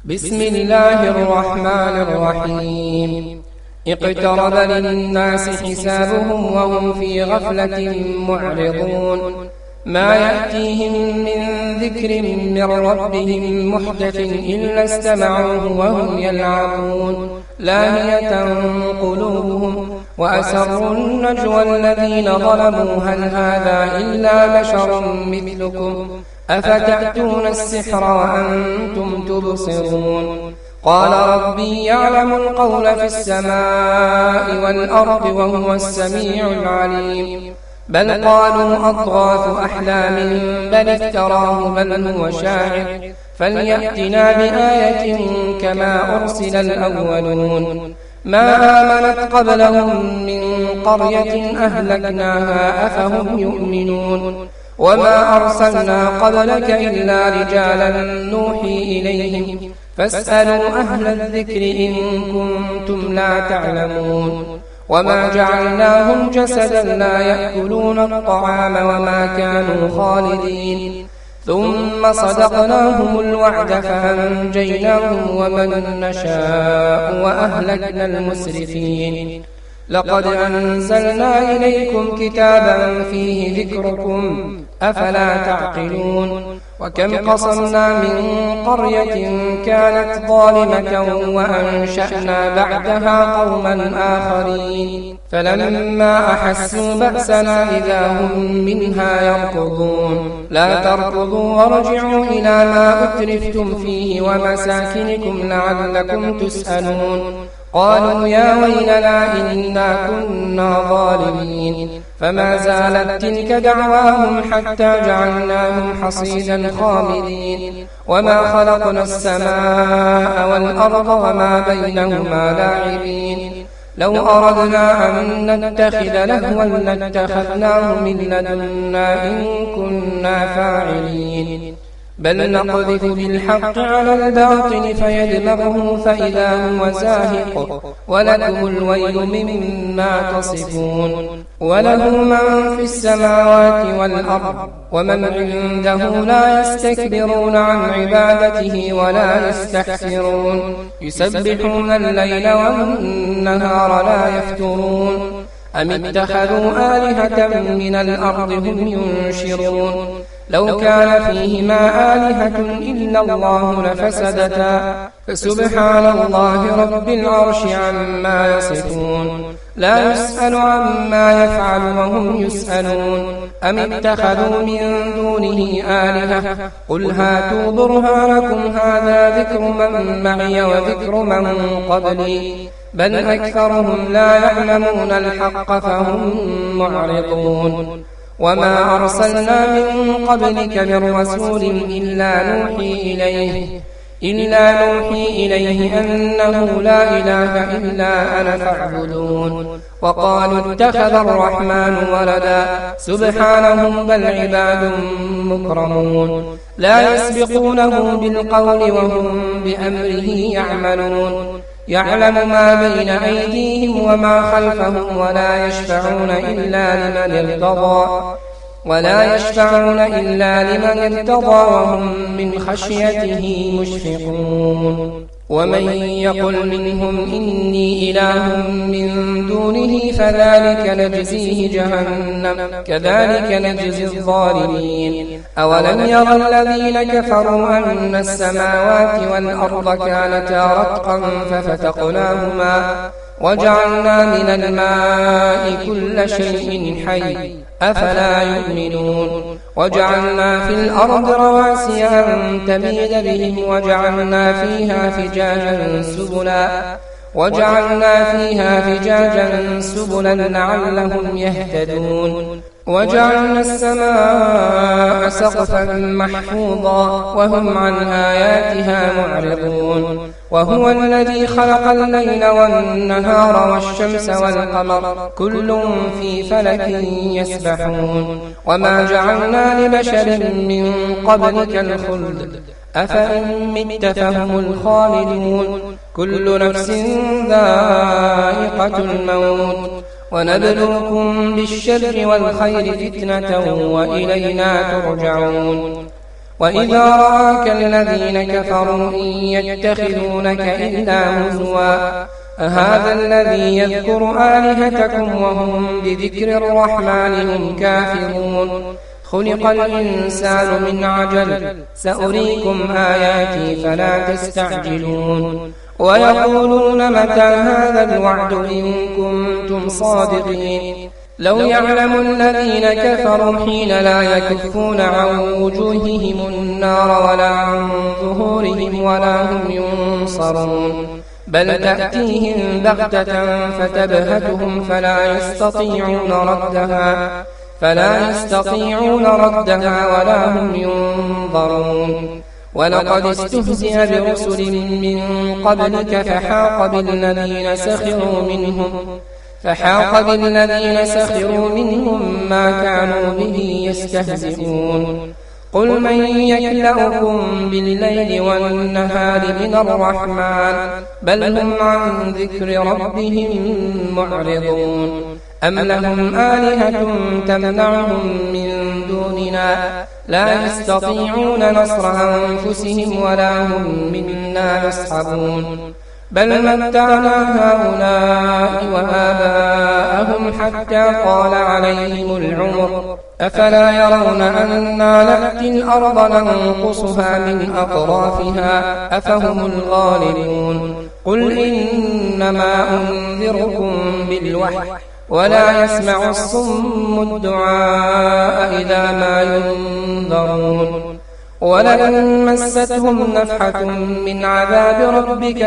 بسم الله الرحمن الرحيم. اقترب للناس حسابهم وهم في غفلة معرضون. ما يأتيهم من ذكر من ربهم محدث إلا استمعوه وهم يلعبون لاهية قلوبهم وأسروا النجوى الذين ظلموا هل هذا إلا بشر مثلكم أفتأتون السحر وأنتم تبصرون. قال ربي يعلم القول في السماء والأرض وهو السميع العليم. بل قالوا أضغاث أحلام بل افتراه بل هو شاعر فليأتنا بآية كما أرسل الأولون. ما آمنت قبلهم من قرية أهلكناها أفهم يؤمنون. وما أرسلنا قبلك إلا رجالا نوحي إليهم فاسألوا أهل الذكر إن كنتم لا تعلمون. وما جعلناهم جسدا لا يأكلون الطعام وما كانوا خالدين. ثم صدقناهم الوعد فأنجيناهم ومن نشاء وأهلكنا المسرفين. لقد أنزلنا إليكم كتابا فيه ذكركم أفلا تعقلون. وكم قصمنا من قرية كانت ظالمة وأنشأنا بعدها قوما آخرين فلما أحسوا بأسنا إذا هم منها يركضون. لا تركضوا وارجعوا إلى ما أترفتم فيه ومساكنكم لعلكم تسألون. قالوا يا ويلنا إنا كنا ظالمين. فما زالت تلك دعواهم حتى جعلناهم حصيدا خامدين. وما خلقنا السماء والأرض وما بينهما لاعبين. لو أردنا أن نتخذ لهوا لاتخذناه من لدنا إن كنا فاعلين. بل نقذف بالحق على الباطل فيدمغه فإذا هو زاهق ولكم الويل مما تصفون. وله من في السماوات والأرض ومن عنده لا يستكبرون عن عبادته ولا يستحسرون. يسبحون الليل والنهار لا يفترون. أم اتخذوا آلهة من الأرض هم ينشرون. لو كان فيهما آلهة إلا الله لفسدتا فسبحان الله رب العرش عما يصفون. لا يسأل عما يفعل وهم يسألون. أم اتخذوا من دونه آلهة قل هاتوا برهانكم هذا ذكر من معي وذكر من قبلي بل أكثرهم لا يعلمون الحق فهم معرضون. وما أرسلنا من قبلك من رسول إلا نوحي إليه أنه لا إله إلا أنا فاعبدون. وقالوا اتخذ الرحمن ولدا سبحانه بل عباد مكرمون. لا يسبقونه بالقول وهم بأمره يعملون. يعلم ما بين أيديهم وما خلفهم ولا يشفعون إلا لمن ارتضى وهم من خشيته مشفقون. ومن يقل منهم إني إله من دونه فذلك نجزيه جهنم كذلك نجزي الظالمين. أولم يرى الذين كفروا أن السماوات والأرض كانتا رتقا ففتقناهما وجعلنا من الماء كل شيء حي أفلا يؤمنون. وجعلنا في الأرض رواسي أن تميد بهم وجعلنا فيها فجاجا سبلا لعلهم يهتدون. وجعلنا السماء سقفا محفوظا وهم عن آياتها معرضون. وهو الذي خلق الليل والنهار والشمس والقمر كل في فلك يسبحون. وما جعلنا لبشر من قبلك الخلد أفإن مت فهم الخالدون. كل نفس ذائقة الموت ونبلوكم بالشر والخير فتنة وإلينا ترجعون. وإذا رآك الذين كفروا إن يتخذونك إلا هزوا أهذا الذي يذكر آلهتكم وهم بذكر الرحمن هم كافرون خلق الإنسان من عجل سأريكم آياتي فلا تستعجلون ويقولون متى هذا الوعد إن كنتم صادقين لو يعلم الذين كفروا حين لا يكفون عن وجوههم النار ولا عن ظهورهم ولا هم ينصرون بل تأتيهم بغتة فتبهتهم فلا يستطيعون ردها ولا هم ينظرون ولقد استهزئ برسل من قبلك فحاق بالذين سخروا منهم ما كانوا به يستهزئون قل من يكلؤكم بالليل والنهار من الرحمن بل هم عن ذكر ربهم معرضون أم لهم آلهة تمنعهم من دوننا لا يستطيعون نصر أنفسهم ولا هم منا يصحبون بل متعنا هؤلاء وآباءهم حتى طال عليهم العمر أفلا يرون أنا نأتي الأرض ننقصها من أطرافها أفهم الغالبون قل إنما أنذركم بالوحي ولا يسمع الصم الدعاء إذا ما ينذرون ولئن مستهم نفحة من عذاب ربك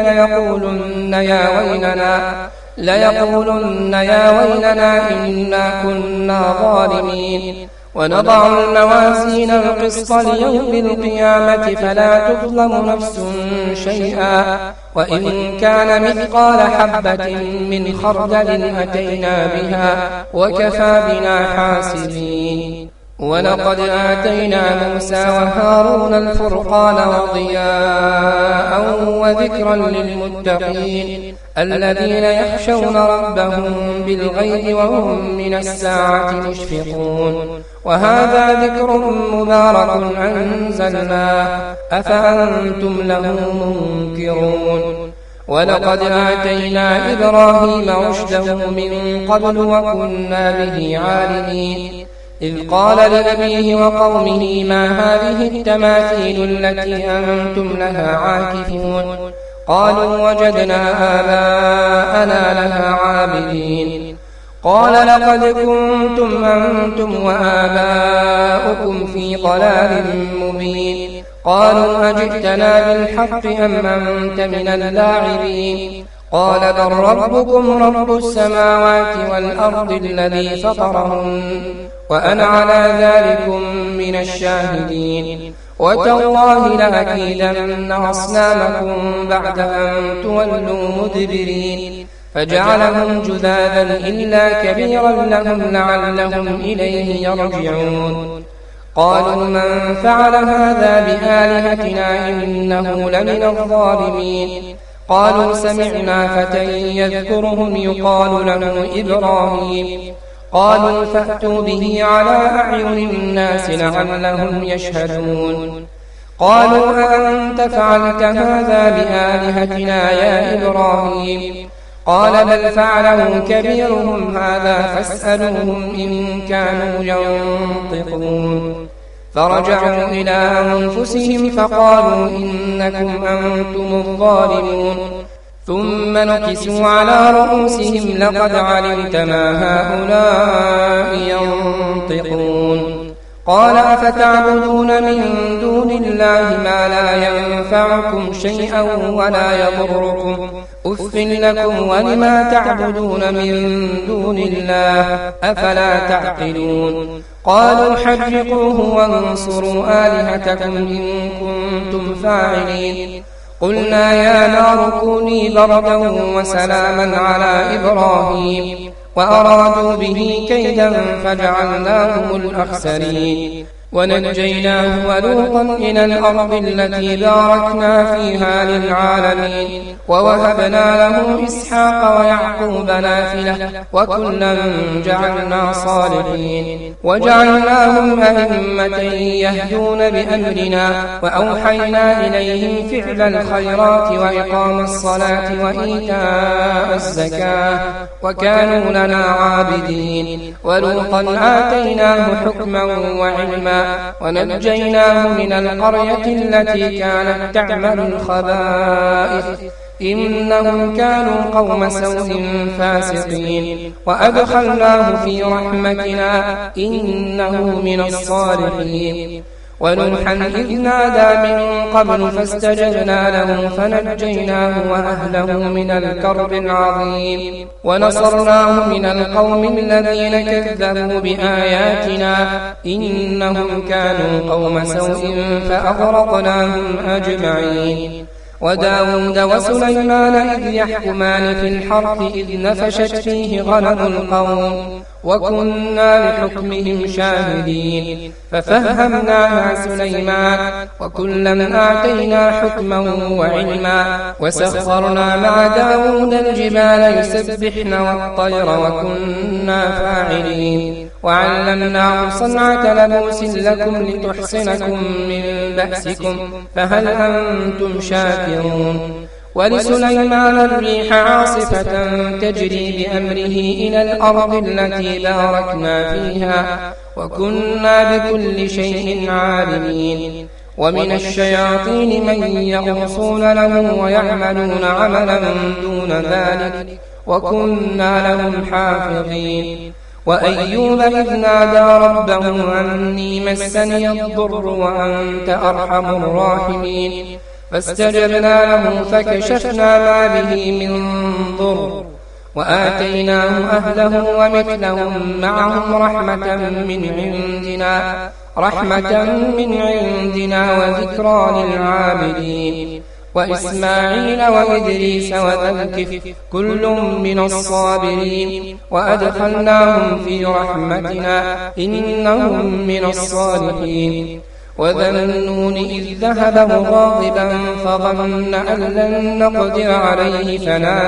ليقولن يا ويلنا إنا كنا ظالمين ونضع الموازين القسط ليوم القيامة فلا تظلم نفس شيئا وإن كان مثقال حبة من خردل أتينا بها وكفى بنا حاسبين ولقد آتينا موسى وهارون الفرقان وضياء وذكرا للمتقين الذين يخشون ربهم بالغيب وهم من الساعة مشفقون وهذا ذكر مبارك أنزلناه أفأنتم له منكرون ولقد آتينا إبراهيم رشده من قبل وكنا به عالمين إذ قال لأبيه وقومه ما هذه التماثيل التي أنتم لها عاكفون قالوا وجدنا آباءنا لها عابدين قال لقد كنتم أنتم وآباؤكم في ضلال مبين قالوا أجئتنا بالحق أم أنت من اللاعبين قال بل ربكم رب السماوات والأرض الذي فطرهن وأنا على ذلكم من الشاهدين وتالله لأكيدن أصنامكم بعد أن تولوا مدبرين فجعلهم جذاذا إلا كبيرا لهم لعلهم إليه يرجعون قالوا من فعل هذا بآلهتنا إنه لمن الظالمين قالوا سمعنا فتى يذكرهم يقال له إبراهيم قالوا فأتوا به على أعين الناس لعلهم يشهدون قالوا أأنت فعلت هذا بآلهتنا يا إبراهيم قال بل فعله كبيرهم هذا فاسألوهم إن كانوا ينطقون فرجعوا إلى أنفسهم فقالوا إنكم أنتم الظالمون ثم نكسوا على رؤوسهم لقد علمت ما هؤلاء ينطقون قال أفتعبدون من دون الله ما لا ينفعكم شيئا ولا يضركم أف لكم ولما تعبدون من دون الله أفلا تعقلون قالوا حرقوه وانصروا آلهتكم إن كنتم فاعلين قلنا يا نار كوني بردا وسلاما على إبراهيم وأرادوا به كيدا فجعلناهم الأخسرين ونجيناه ولوطا إلى الأرض التي باركنا فيها للعالمين ووهبنا له إسحاق ويعقوب نافلة وكلا جعلنا صالحين وجعلناهم أئمة يهدون بأمرنا وأوحينا إليهم فعل الخيرات وإقام الصلاة وإيتاء الزكاة وكانوا لنا عابدين ولوطا آتيناه حكما وعلما ونجيناه من القرية التي كانت تعمل الخبائث إنهم كانوا قوم سوء فاسقين وأدخلناه في رحمتنا إنه من الصالحين ونوحا إذ نادى من قبل فاستجبنا له فنجيناه وأهله من الكرب العظيم ونصرناه من القوم الذين كذبوا بآياتنا إنهم كانوا قوم سوء فأغرقناهم أجمعين وداود وسليمان إذ يحكمان في الحرث إذ نفشت فيه غنم القوم وكنا لحكمهم شاهدين ففهمناها سليمان وكلا آتينا حكما وعلما وسخرنا مع داود الجبال يسبحن والطير وكنا فاعلين وعلمناه صنعة لبوس لكم لتحصنكم من بأسكم فهل أنتم شاكرون ولسليمان الريح عاصفة تجري بأمره إلى الأرض التي باركنا فيها وكنا بكل شيء عالمين ومن الشياطين من يغوصون له ويعملون عملا دون ذلك وكنا لهم حافظين وأيوب إذ نادى ربه أني مسني الضر وأنت أرحم الراحمين فاستجبنا له فكشفنا ما به من ضر وآتيناه أهله ومثلهم معهم رحمة من عندنا وذكرى للعابدين وإسماعيل وإدريس وذا الكفل كل من الصابرين وأدخلناهم في رحمتنا إنهم من الصالحين وذا النون إذ ذهب مغاضبا فظن أن لن نقدر عليه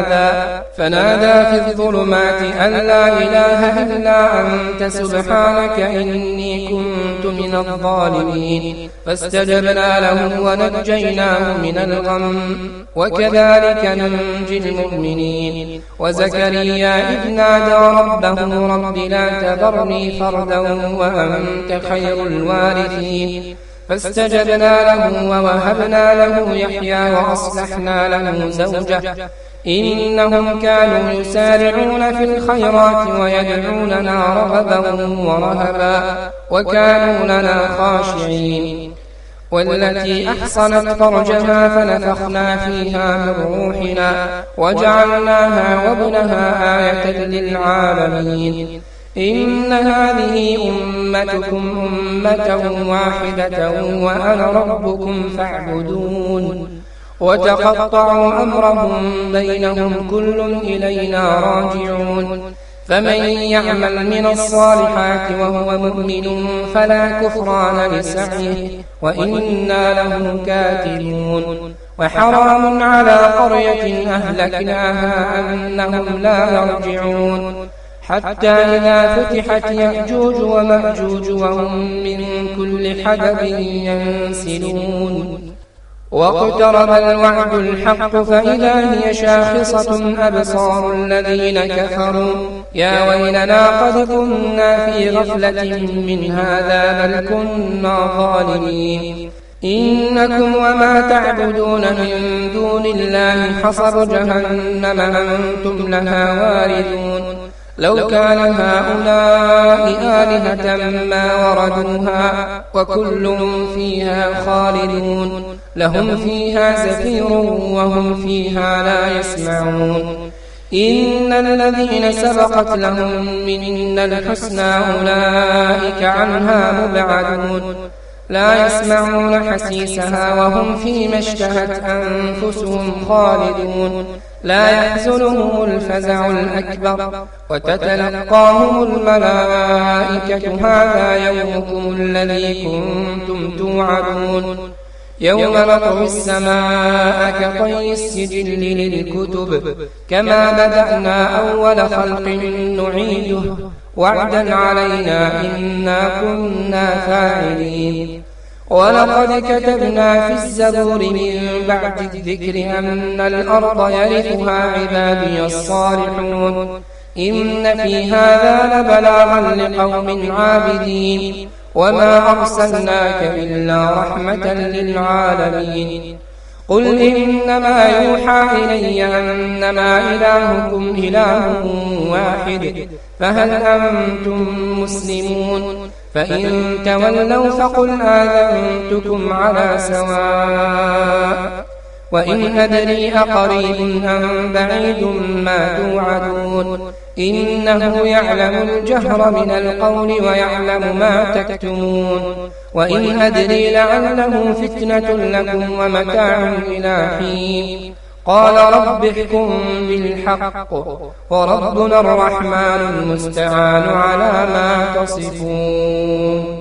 فنادى في الظلمات أن لا إله إلا أنت سبحانك إني كنت من الظالمين فاستجبنا له ونجيناه من الغم وكذلك ننجي المؤمنين وزكريا إذ نادى ربه رب لا تذرني فردا وأنت خير الوارثين فاستجبنا له ووهبنا له يحيى وأصلحنا له زوجه إنهم كانوا يسارعون في الخيرات ويدعوننا رغبا ورهبا وكانوا لنا خاشعين والتي أحصنت فرجها فنفخنا فيها من روحنا وجعلناها وابنها آية للعالمين إن هذه أمتكم أمة واحدة وأنا ربكم فاعبدون وتقطعوا أمرهم بينهم كل إلينا راجعون فمن يعمل من الصالحات وهو مؤمن فلا كفران لسعيه وإنا له كاتبون وحرام على قرية أهلكناها أنهم لا يرجعون حتى إذا فتحت يأجوج ومأجوج وهم من كل حدب ينسلون واقترب الوعد الحق فإذا هي شاخصة أبصار الذين كفروا يا ويلنا قد كنا في غفلة من هذا بل كنا ظالمين إنكم وما تعبدون من دون الله حصب جهنم أنتم لها واردون لو كان هؤلاء آلهة ما وردوها وكل فيها خالدون لهم فيها زفير وهم فيها لا يسمعون إن الذين سبقت لهم منا الحسنى أولئك عنها مبعدون لا يسمعون حسيسها وهم فيما اشتهت أنفسهم خالدون لا يحزنهم الفزع الأكبر وتتلقاهم الملائكة هذا يومكم الذي كنتم توعدون يوم نطوي السماء كطي السجل للكتب كما بدأنا أول خلق نعيده وعدا علينا إنا كنا فاعلين ولقد كتبنا في الزبور من بعد الذكر أن الأرض يرثها عبادي الصالحون إن في هذا لبلاغا لقوم عابدين وما أرسلناك إلا رحمة للعالمين قل إنما يوحى إلي أنما إلهكم إله واحد فهل أنتم مسلمون فإن تولوا فقل آذنتكم على سواء وإن أدري أقريب أم بعيد ما توعدون إنه يعلم الجهر من القول ويعلم ما تكتمون وإن أدري لعله فتنة لكم ومتاع إلى حين قال رب احكم بالحق وربنا الرحمن المستعان على ما تصفون